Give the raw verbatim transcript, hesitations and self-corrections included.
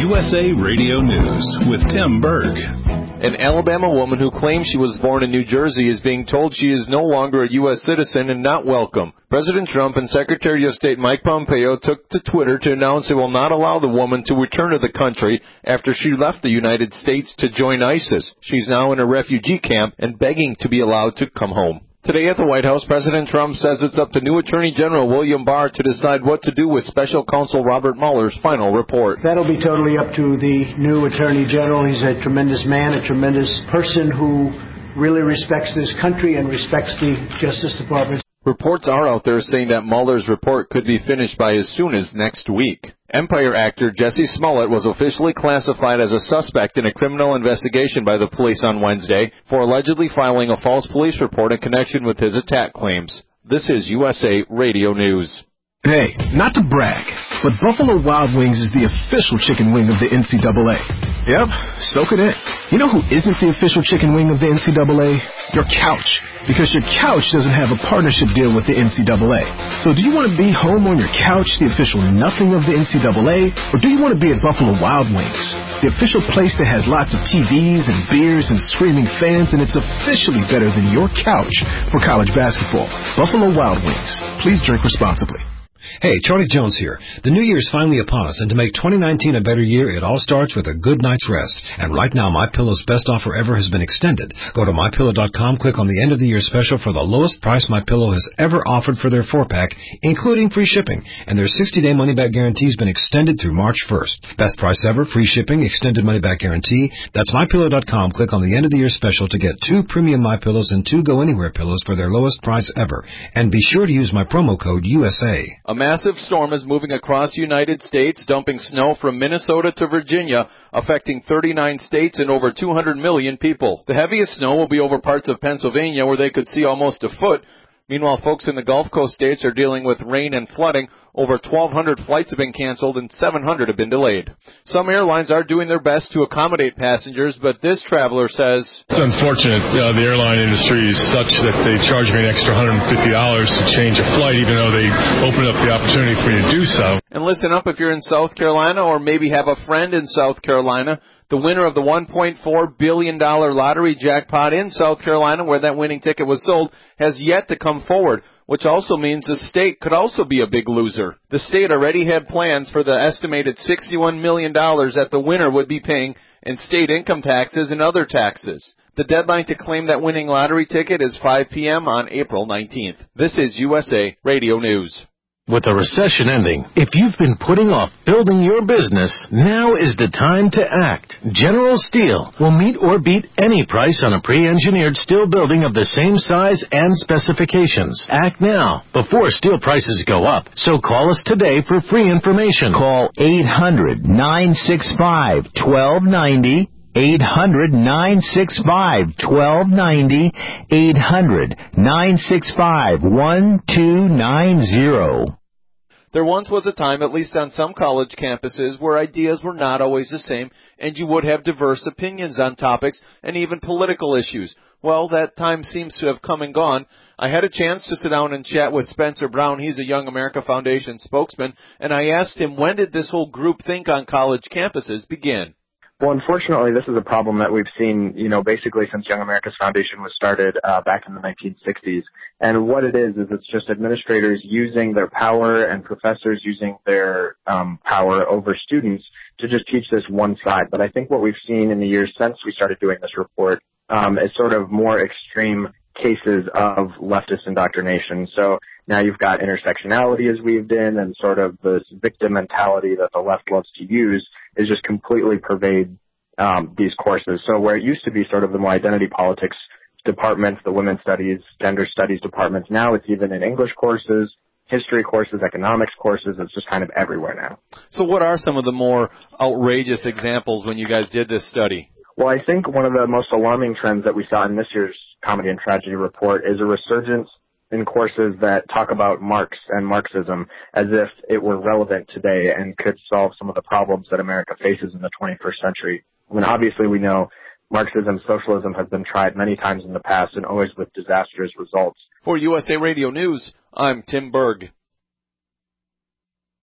U S A Radio News with Tim Berg. An Alabama woman who claims she was born in New Jersey is being told she is no longer a U S citizen and not welcome. President Trump and Secretary of State Mike Pompeo took to Twitter to announce they will not allow the woman to return to the country after she left the United States to join ISIS. She's now in a refugee camp and begging to be allowed to come home. Today at the White House, President Trump says it's up to new Attorney General William Barr to decide what to do with Special Counsel Robert Mueller's final report. That'll be totally up to the new Attorney General. He's a tremendous man, a tremendous person who really respects this country and respects the Justice Department. Reports are out there saying that Mueller's report could be finished by as soon as next week. Empire actor Jussie Smollett was officially classified as a suspect in a criminal investigation by the police on Wednesday for allegedly filing a false police report in connection with his attack claims. This is U S A Radio News. Hey, not to brag, but Buffalo Wild Wings is the official chicken wing of the N C double A. Yep, soak it in. You know who isn't the official chicken wing of the N C double A? Your couch. Because your couch doesn't have a partnership deal with the N C double A. So do you want to be home on your couch, the official nothing of the N C double A? Or do you want to be at Buffalo Wild Wings, the official place that has lots of T Vs and beers and screaming fans, and it's officially better than your couch for college basketball? Buffalo Wild Wings. Please drink responsibly. Hey, Charlie Jones here. The new year is finally upon us, and to make twenty nineteen a better year, it all starts with a good night's rest. And right now, MyPillow's best offer ever has been extended. Go to my pillow dot com, click on the end of the year special for the lowest price MyPillow has ever offered for their four-pack, including free shipping. And their sixty-day money-back guarantee has been extended through March first. Best price ever, free shipping, extended money-back guarantee. That's my pillow dot com. Click on the end of the year special to get two premium MyPillows and two Go Anywhere pillows for their lowest price ever. And be sure to use my promo code U S A. A massive storm is moving across the United States, dumping snow from Minnesota to Virginia, affecting thirty-nine states and over two hundred million people. The heaviest snow will be over parts of Pennsylvania where they could see almost a foot. Meanwhile, folks in the Gulf Coast states are dealing with rain and flooding. Over twelve hundred flights have been canceled and seven hundred have been delayed. Some airlines are doing their best to accommodate passengers, but this traveler says, it's unfortunate. Uh, the airline industry is such that they charge me an extra one hundred fifty dollars to change a flight, even though they open up the opportunity for you to do so. And listen up if you're in South Carolina or maybe have a friend in South Carolina. The winner of the one point four billion dollars lottery jackpot in South Carolina, where that winning ticket was sold, has yet to come forward, which also means the state could also be a big loser. The state already had plans for the estimated sixty-one million dollars that the winner would be paying in state income taxes and other taxes. The deadline to claim that winning lottery ticket is five p.m. on April nineteenth. This is U S A Radio News. With a recession ending, if you've been putting off building your business, now is the time to act. General Steel will meet or beat any price on a pre-engineered steel building of the same size and specifications. Act now, before steel prices go up. So call us today for free information. Call eight hundred, nine six five, one two nine zero. eight hundred, nine six five, one two nine zero. eight hundred, nine six five, one two nine zero. There once was a time, at least on some college campuses, where ideas were not always the same, and you would have diverse opinions on topics and even political issues. Well, that time seems to have come and gone. I had a chance to sit down and chat with Spencer Brown. He's a Young America Foundation spokesman, and I asked him, when did this whole groupthink on college campuses begin? Well, unfortunately, this is a problem that we've seen, you know, basically since Young America's Foundation was started uh, back in the nineteen sixties. And what it is, is it's just administrators using their power and professors using their um, power over students to just teach this one side. But I think what we've seen in the years since we started doing this report um, is sort of more extreme cases of leftist indoctrination. So now you've got intersectionality as weaved in, and sort of this victim mentality that the left loves to use is just completely pervade um, these courses. So where it used to be sort of the more identity politics departments, the women's studies, gender studies departments, now it's even in English courses, history courses, economics courses. It's just kind of everywhere now. So what are some of the more outrageous examples when you guys did this study? Well, I think one of the most alarming trends that we saw in this year's Comedy and Tragedy report is a resurgence in courses that talk about Marx and Marxism as if it were relevant today and could solve some of the problems that America faces in the twenty-first century. I mean, obviously we know Marxism, socialism has been tried many times in the past and always with disastrous results. For U S A Radio News, I'm Tim Berg.